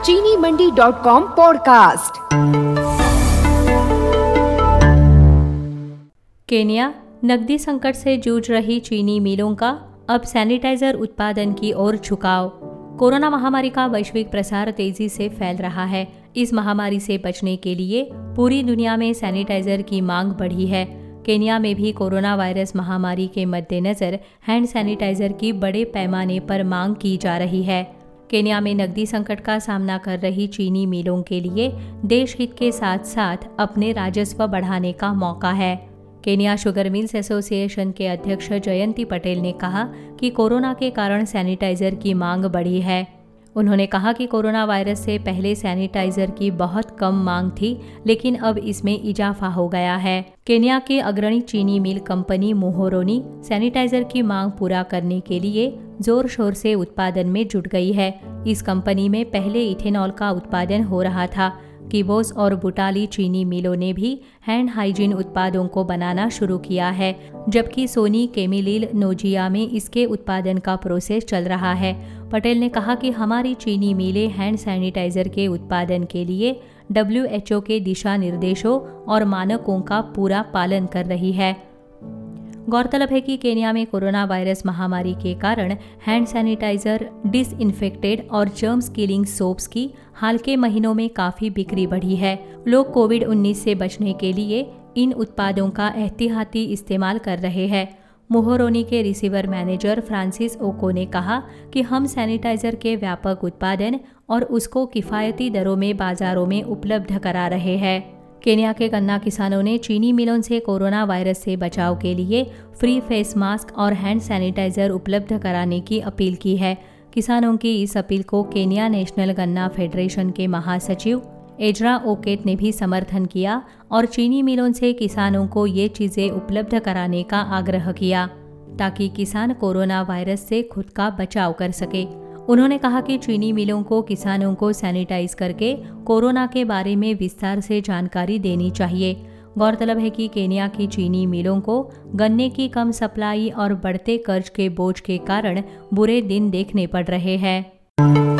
चीनी मंडी.com podcast. Kenya नकदी संकट से जूझ रही चीनी मिलों का अब सैनिटाइजर उत्पादन की ओर झुकाव। कोरोना महामारी का वैश्विक प्रसार तेजी से फैल रहा है। इस महामारी से बचने के लिए पूरी दुनिया में सैनिटाइजर की मांग बढ़ी है। केन्या में भी कोरोना वायरस महामारी के मद्देनजर हैंड सैनिटाइजर की बड़े पैमाने पर मांग की जा रही है। केन्या में नकदी संकट का सामना कर रही चीनी मिलों के लिए देश हित के साथ साथ अपने राजस्व बढ़ाने का मौका है। केन्या शुगर मिल्स एसोसिएशन के अध्यक्ष जयंती पटेल ने कहा कि कोरोना के कारण सैनिटाइजर की मांग बढ़ी है। उन्होंने कहा कि कोरोना वायरस से पहले सैनिटाइजर की बहुत कम मांग थी, लेकिन अब इसमें इजाफा हो गया है। केन्या के अग्रणी चीनी मिल कंपनी मोहोरोनी सैनिटाइजर की मांग पूरा करने के लिए जोर शोर से उत्पादन में जुट गई है। इस कंपनी में पहले इथेनॉल का उत्पादन हो रहा था। किबोस और बुटाली चीनी मिलों ने भी हैंड हाइजीन उत्पादों को बनाना शुरू किया है, जबकि सोनी केमिलिल नोजिया में इसके उत्पादन का प्रोसेस चल रहा है। पटेल ने कहा कि हमारी चीनी मिलें हैंड सैनिटाइजर के उत्पादन के लिए WHO के दिशा निर्देशों और मानकों का पूरा पालन कर रही है। गौरतलब है कि केन्या में कोरोना वायरस महामारी के कारण हैंड सैनिटाइजर, डिसइंफेक्टेड और जर्म्स किलिंग सोप्स की हाल के महीनों में काफी बिक्री बढ़ी है। लोग कोविड-19 से बचने के लिए इन उत्पादों का एहतियाती इस्तेमाल कर रहे हैं। मोहोरोनी के रिसीवर मैनेजर फ्रांसिस ओको ने कहा कि हम सैनिटाइजर के व्यापक उत्पादन और उसको किफ़ायती दरों में बाजारों में उपलब्ध करा रहे हैं। केन्या के गन्ना किसानों ने चीनी मिलों से कोरोना वायरस से बचाव के लिए फ्री फेस मास्क और हैंड सैनिटाइजर उपलब्ध कराने की अपील की है। किसानों की इस अपील को केन्या नेशनल गन्ना फेडरेशन के महासचिव एजरा ओकेट ने भी समर्थन किया और चीनी मिलों से किसानों को ये चीज़ें उपलब्ध कराने का आग्रह किया ताकि किसान कोरोना वायरस से खुद का बचाव कर सके। उन्होंने कहा कि चीनी मिलों को किसानों को सैनिटाइज करके कोरोना के बारे में विस्तार से जानकारी देनी चाहिए। गौरतलब है कि केन्या की चीनी मिलों को गन्ने की कम सप्लाई और बढ़ते कर्ज के बोझ के कारण बुरे दिन देखने पड़ रहे हैं।